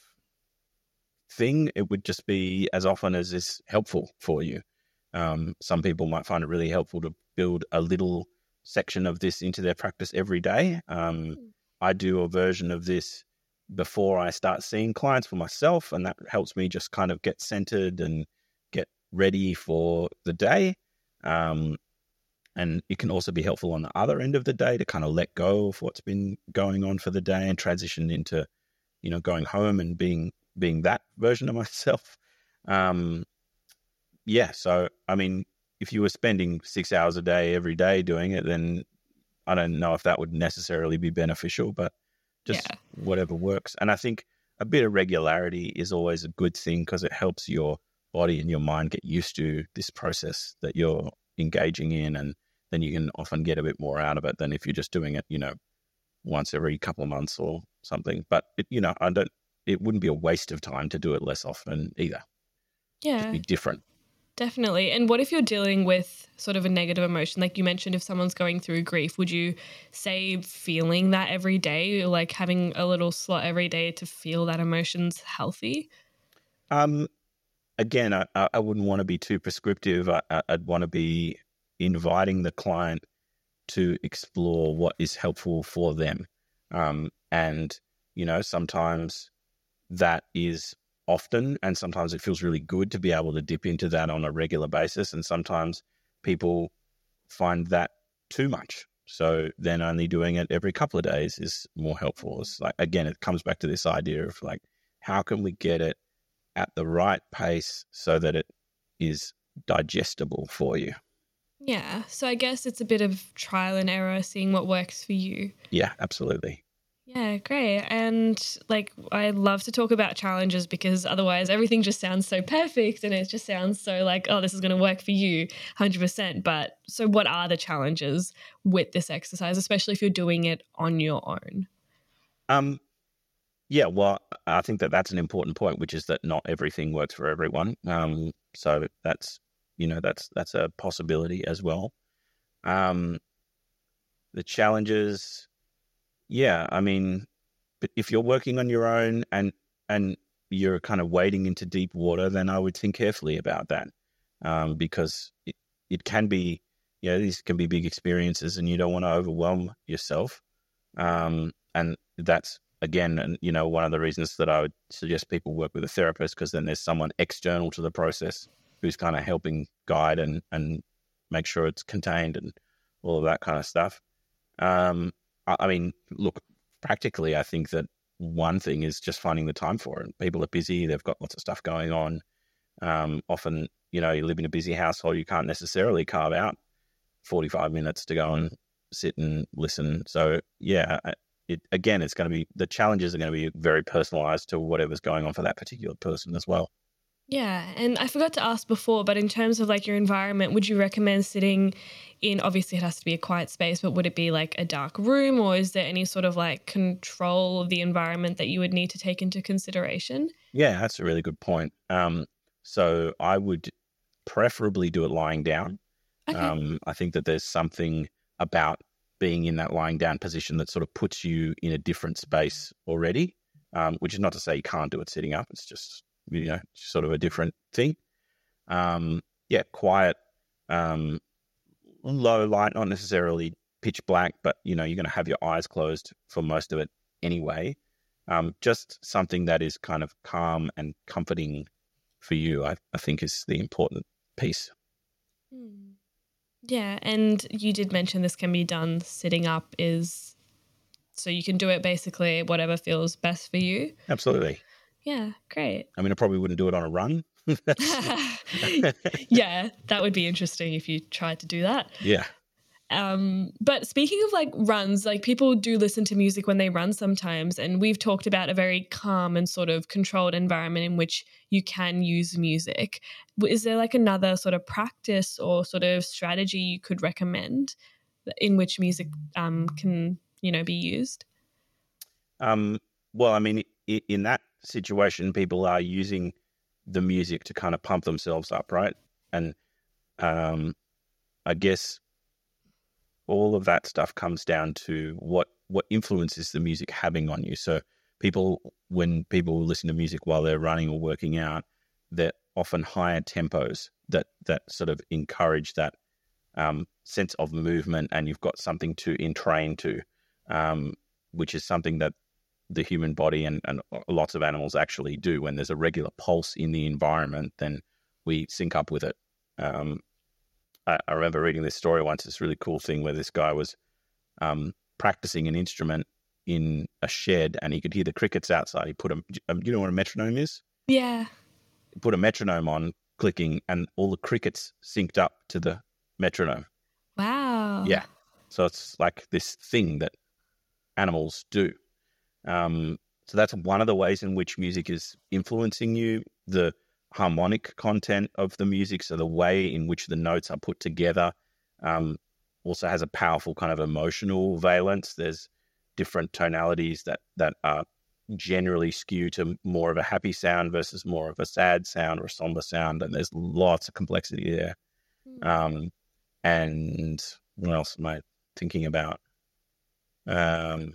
thing. It would just be as often as is helpful for you. Um, some people might find it really helpful to build a little section of this into their practice every day. Um, I do a version of this before I start seeing clients for myself, and that helps me just kind of get centered and get ready for the day. Um, and it can also be helpful on the other end of the day to kind of let go of what's been going on for the day and transition into, you know, going home and being being that version of myself. Um, yeah, so, I mean, if you were spending six hours a day every day doing it, then I don't know if that would necessarily be beneficial, but just Yeah. whatever works. And I think a bit of regularity is always a good thing, because it helps your body and your mind get used to this process that you're engaging in, and then you can often get a bit more out of it than if you're just doing it, you know, once every couple of months or something. But, it, you know, I don't, it wouldn't be a waste of time to do it less often either. Yeah. It'd be different. Definitely. And what if you're dealing with sort of a negative emotion? Like you mentioned, if someone's going through grief, would you say feeling that every day, or like having a little slot every day to feel that emotion's healthy? Um, again, I, I wouldn't want to be too prescriptive. I, I'd want to be inviting the client to explore what is helpful for them. Um, and, you know, sometimes that is often, and sometimes it feels really good to be able to dip into that on a regular basis. And sometimes people find that too much. So then only doing it every couple of days is more helpful. It's like, again, it comes back to this idea of like, how can we get it at the right pace so that it is digestible for you. Yeah. So I guess it's a bit of trial and error, seeing what works for you. Yeah, absolutely. Yeah, great. And like, I love to talk about challenges because otherwise everything just sounds so perfect and it just sounds so like, oh, this is going to work for you one hundred percent. But so what are the challenges with this exercise, especially if you're doing it on your own? Um, yeah, well, I think that that's an important point, which is that not everything works for everyone. Um, so that's, you know, that's, that's a possibility as well. Um, the challenges, yeah, I mean, but if you're working on your own and and you're kind of wading into deep water, then I would think carefully about that, um, because it, it can be, you know, these can be big experiences, and you don't want to overwhelm yourself. Um, and that's again, and you know, one of the reasons that I would suggest people work with a therapist, because then there's someone external to the process who's kind of helping guide and and make sure it's contained and all of that kind of stuff. Um, I mean, look, practically, I think that one thing is just finding the time for it. People are busy. They've got lots of stuff going on. Um, often, you know, you live in a busy household. You can't necessarily carve out forty-five minutes to go and sit and listen. So, yeah, it, again, it's going to be, the challenges are going to be very personalized to whatever's going on for that particular person as well. Yeah. And I forgot to ask before, but in terms of like your environment, would you recommend sitting in, obviously it has to be a quiet space, but would it be like a dark room, or is there any sort of like control of the environment that you would need to take into consideration? Yeah, that's a really good point. Um, so I would preferably do it lying down. Okay. Um, I think that there's something about being in that lying down position that sort of puts you in a different space already, um, which is not to say you can't do it sitting up. It's just, you know, sort of a different thing. Um, yeah, quiet, um, low light, not necessarily pitch black, but, you know, you're going to have your eyes closed for most of it anyway. Um, just something that is kind of calm and comforting for you, I, I think is the important piece. Hmm. Yeah. And you did mention this can be done sitting up, is so you can do it basically whatever feels best for you. Absolutely. Yeah, great. I mean, I probably wouldn't do it on a run. Yeah, that would be interesting if you tried to do that. Yeah. Um, but speaking of like runs, like people do listen to music when they run sometimes, and we've talked about a very calm and sort of controlled environment in which you can use music. Is there like another sort of practice or sort of strategy you could recommend in which music um, can, you know, be used? Um, well, I mean, i- in that situation, people are using the music to kind of pump themselves up, right? And um, I guess all of that stuff comes down to what what influence is the music having on you. So people, when people listen to music while they're running or working out, they're often higher tempos that that sort of encourage that um, sense of movement, and you've got something to entrain to, um, which is something that the human body and, and lots of animals actually do. When there's a regular pulse in the environment, then we sync up with it. Um, I, I remember reading this story once, this really cool thing where this guy was um, practicing an instrument in a shed, and he could hear the crickets outside. He put a, you know what a metronome is? Yeah. He put a metronome on, clicking, and all the crickets synced up to the metronome. Wow. Yeah. So it's like this thing that animals do. Um, so that's one of the ways in which music is influencing you. The harmonic content of the music, so the way in which the notes are put together, um, also has a powerful kind of emotional valence. There's different tonalities that that are generally skew to more of a happy sound versus more of a sad sound or a somber sound, and there's lots of complexity there. Mm. Um, and what else am I thinking about? Um,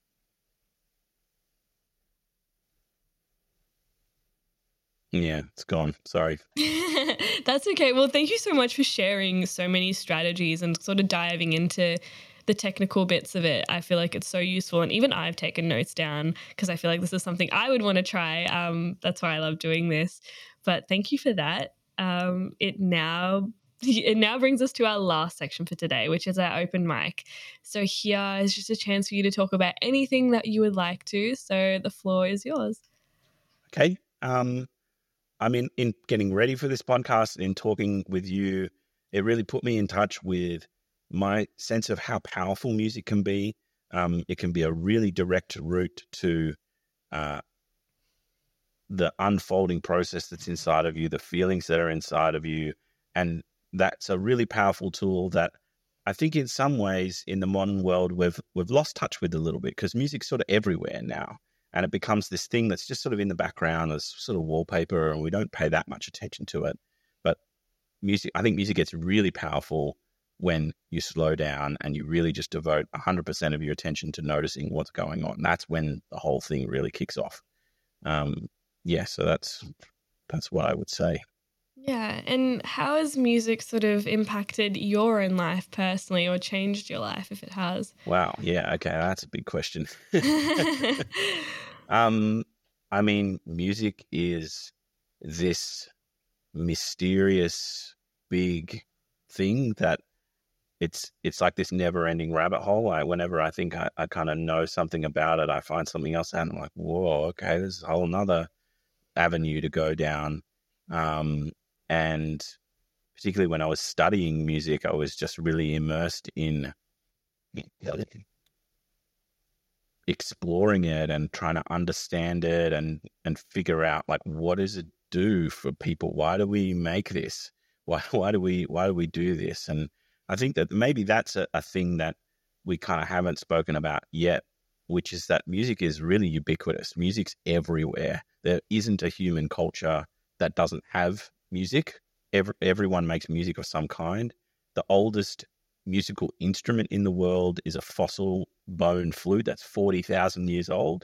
yeah, it's gone. Sorry. That's okay. Well, thank you so much for sharing so many strategies and sort of diving into the technical bits of it. I feel like it's so useful. And even I've taken notes down because I feel like this is something I would want to try. Um, that's why I love doing this. But thank you for that. Um, it now it now brings us to our last section for today, which is our open mic. So here is just a chance for you to talk about anything that you would like to. So the floor is yours. Okay. Um, I mean, in getting ready for this podcast and in talking with you, it really put me in touch with my sense of how powerful music can be. Um, it can be a really direct route to uh, the unfolding process that's inside of you, the feelings that are inside of you. And that's a really powerful tool that I think in some ways in the modern world we've we've lost touch with a little bit, because music's sort of everywhere now. And it becomes this thing that's just sort of in the background as sort of wallpaper, and we don't pay that much attention to it. But music, I think music gets really powerful when you slow down and you really just devote one hundred percent of your attention to noticing what's going on. That's when the whole thing really kicks off. Um, yeah, so that's that's what I would say. Yeah. And how has music sort of impacted your own life personally, or changed your life if it has? Wow. Yeah. Okay. That's a big question. um, I mean, music is this mysterious, big thing that it's it's like this never-ending rabbit hole. I, whenever I think I, I kind of know something about it, I find something else out, and I'm like, whoa, okay, there's a whole nother avenue to go down. Um, and particularly when I was studying music, I was just really immersed in exploring it and trying to understand it and, and figure out, like, what does it do for people? Why do we make this? Why, why do we, why do we do this? And I think that maybe that's a, a thing that we kind of haven't spoken about yet, which is that music is really ubiquitous. Music's everywhere. There isn't a human culture that doesn't have music. Every, everyone makes music of some kind. The oldest musical instrument in the world is a fossil bone flute that's forty thousand years old.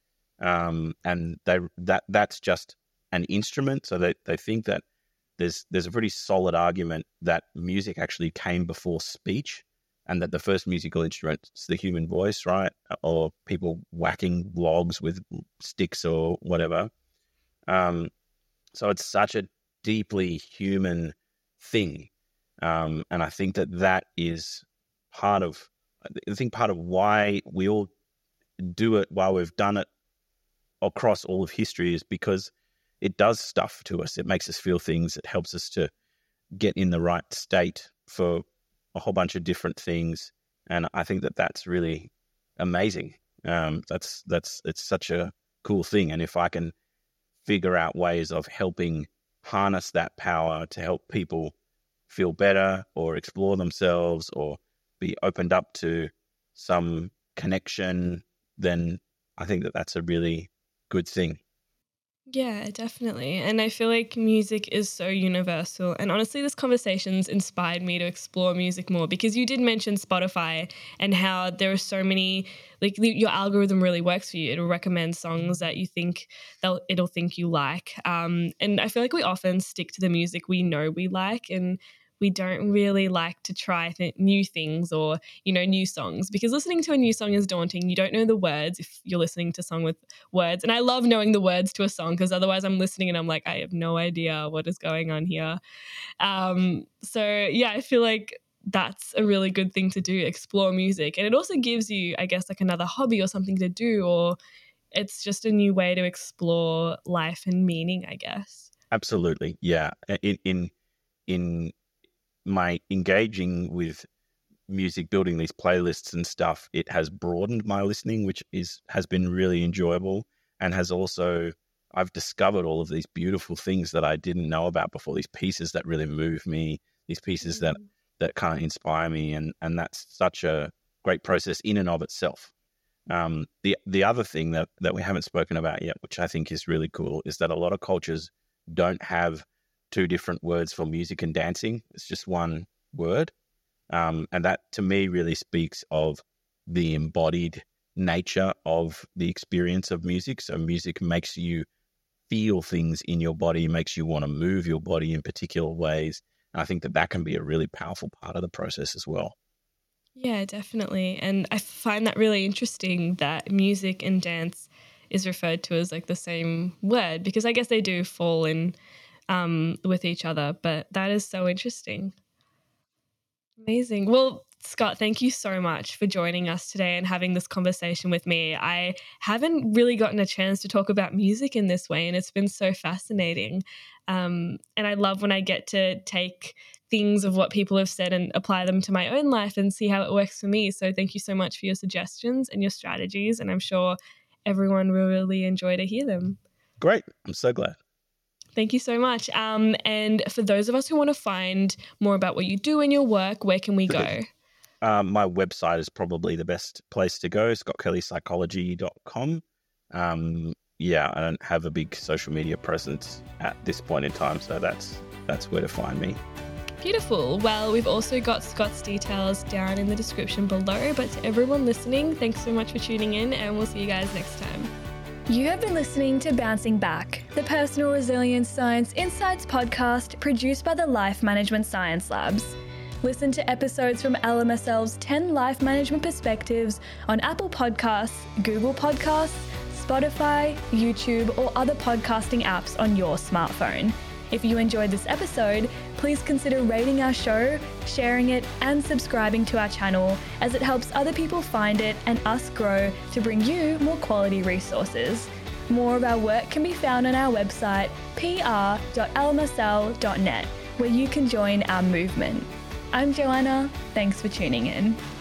Um, and they that that's just an instrument. So they, they think that there's there's a pretty solid argument that music actually came before speech, and that the first musical instrument is the human voice, right? Or people whacking logs with sticks or whatever. Um, so it's such a deeply human thing. Um, and I think that that is part of, I think part of why we all do it, why we've done it across all of history, is because it does stuff to us. It makes us feel things. It helps us to get in the right state for a whole bunch of different things. And I think that that's really amazing. Um, that's, that's, it's such a cool thing. And if I can figure out ways of helping harness that power to help people feel better or explore themselves or be opened up to some connection, then I think that that's a really good thing. Yeah, definitely. And I feel like music is so universal. And honestly, this conversation's inspired me to explore music more, because you did mention Spotify and how there are so many, like the, your algorithm really works for you. It'll recommend songs that you think they'll, it'll think you like. Um, and I feel like we often stick to the music we know we like, and we don't really like to try th- new things or, you know, new songs, because listening to a new song is daunting. You don't know the words if you're listening to a song with words. And I love knowing the words to a song, because otherwise I'm listening and I'm like, I have no idea what is going on here. Um, so yeah, I feel like that's a really good thing to do, explore music. And it also gives you, I guess, like another hobby or something to do, or it's just a new way to explore life and meaning, I guess. Absolutely. Yeah. In, in, in, my engaging with music, building these playlists and stuff, it has broadened my listening, which is has been really enjoyable, and has also, I've discovered all of these beautiful things that I didn't know about before, these pieces that really move me, these pieces mm-hmm. that that kind of inspire me, and and that's such a great process in and of itself. Um, the the other thing that that we haven't spoken about yet, which I think is really cool, is that a lot of cultures don't have two different words for music and dancing. It's just one word. Um, and that to me really speaks of the embodied nature of the experience of music. So music makes you feel things in your body, makes you want to move your body in particular ways. And I think that that can be a really powerful part of the process as well. Yeah, definitely. And I find that really interesting that music and dance is referred to as like the same word, because I guess they do fall in um, with each other, but that is so interesting. Amazing. Well, Scott, thank you so much for joining us today and having this conversation with me. I haven't really gotten a chance to talk about music in this way, and it's been so fascinating. Um, and I love when I get to take things of what people have said and apply them to my own life and see how it works for me. So thank you so much for your suggestions and your strategies, and I'm sure everyone will really enjoy to hear them. Great. I'm so glad. Thank you so much. Um, and for those of us who want to find more about what you do in your work, where can we go? Um, my website is probably the best place to go, scott kelly psychology dot com. Um, yeah, I don't have a big social media presence at this point in time, so that's that's where to find me. Beautiful. Well, we've also got Scott's details down in the description below. But to everyone listening, thanks so much for tuning in, and we'll see you guys next time. You have been listening to Bouncing Back, the Personal Resilience Science Insights podcast produced by the Life Management Science Labs. Listen to episodes from L M S L's ten Life Management Perspectives on Apple Podcasts, Google Podcasts, Spotify, YouTube, or other podcasting apps on your smartphone. If you enjoyed this episode, please consider rating our show, sharing it, and subscribing to our channel, as it helps other people find it and us grow to bring you more quality resources. More of our work can be found on our website, p r dot l m s l dot net, where you can join our movement. I'm Joanna. Thanks for tuning in.